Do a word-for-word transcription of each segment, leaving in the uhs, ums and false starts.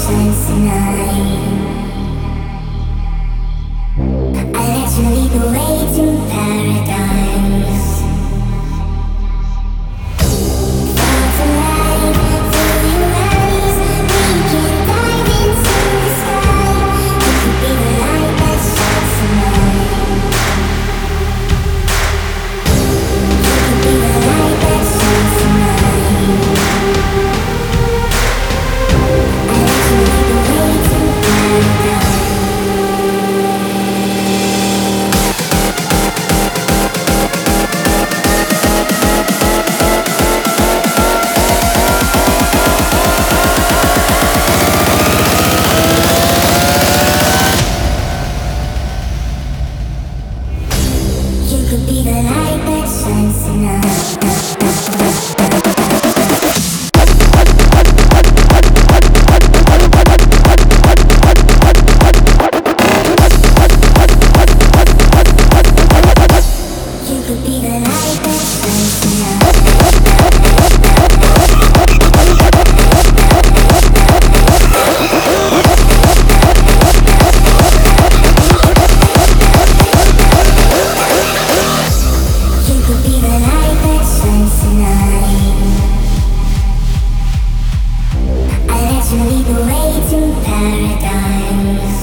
shines tonight. I let you lead the way to paradise. Fall tonight, through your eyes, we can dive into the sky. You could be the light that shines tonight. You could be the light that shines tonight. I let you lead the way to paradise. You could be the light that shines tonight. You could be the light that shines tonight. You could be the light that shines tonight. I let you lead the way to paradise.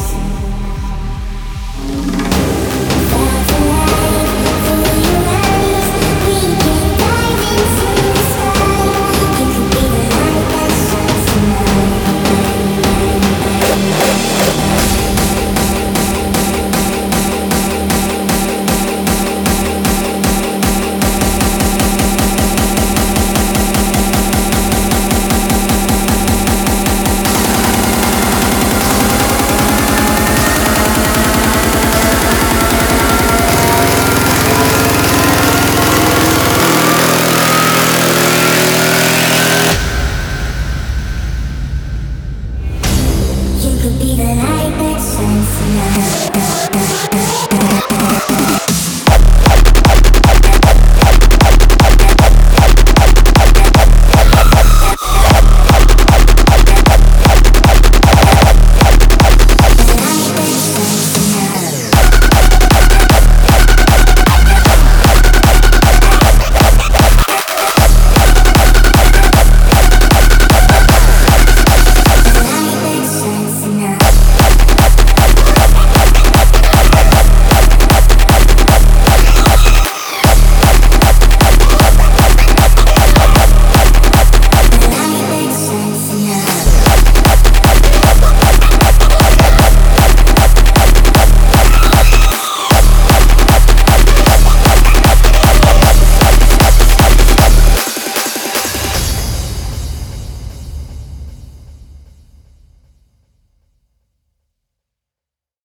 Fall tonight, through your eyes, we can dive into the sky. You could be the light that shines tonight. You could be the light that shines tonight.